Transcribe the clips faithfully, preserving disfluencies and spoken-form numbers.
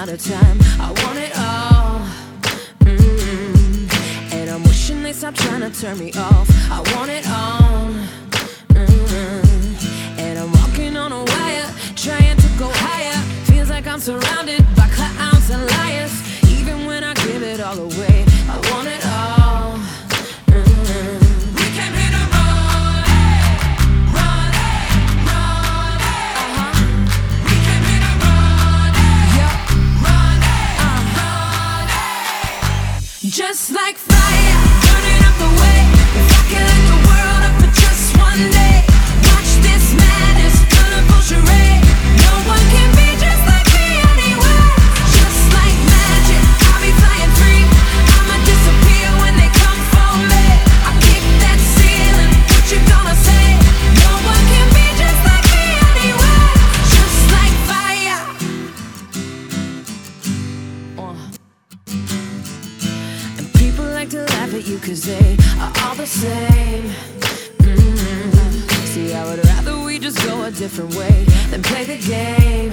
out of time. I want it all. Mm-hmm. And I'm wishing they stop trying to turn me off. I want it all. Mm-hmm. And I'm walking on a wire, trying to go higher. Feels like I'm surrounded by clowns and liars. Even when I give it all away, I want it all. Mm-hmm. We came here to run, run, run. Uh-huh. We came here to run, yeah, run, uh-huh. Just like fire, burning up the way. If I could light the world up for just one day, watch this madness, colorful charade. No one can be just like me anywhere. Just like magic, I'll be flying free. I'ma disappear when they come for me. I kick that ceiling, what you gonna say? No one can be just like me anywhere. Just like fire. Uh. And people like to laugh at you cause they are all the same. Mm-hmm. See, I would rather we just go a different way than play the game.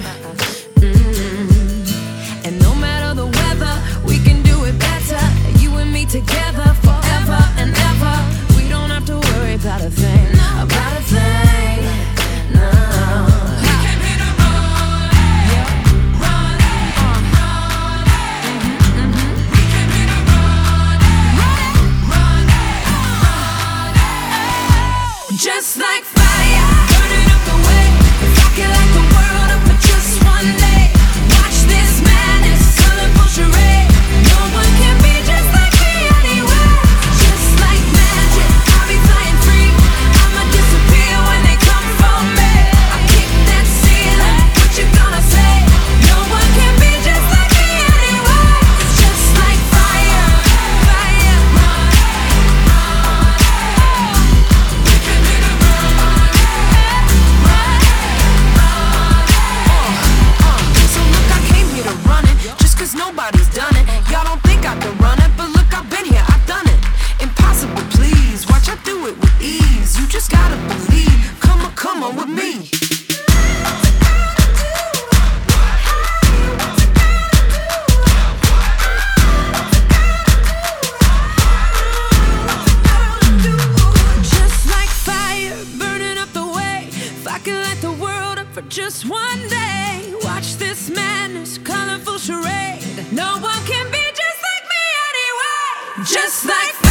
Mm-hmm. And no matter the weather, we can do it better. You and me together forever and ever. We don't have to worry about a thing, about a thing. No. We came here to run, yeah, run, uh, run. Mm-hmm, mm-hmm. We came here to run, run, run, run. Just like fire, burning up the way. If I could light the world up for just one day, watch this madness, colorful charade. No one can be just like me anywhere. Just like magic, I'll be flying free. I'ma disappear when they come for me. I kick that ceiling, what you gonna say? No one can be just like me anywhere. Just like fire, fire, run, run. We came here to run, run, run. So look, I came here to run it, just cause nobody's done it. Y'all don't think I can run it, but look, I've been here, I've done it. Impossible, please, watch I do it with ease. You just gotta believe, come on, come on with me. Just like fire, burning up the way. If I could light the world up for just one day, watch this madness, colorful charade. No one can be just like me anyway. Just like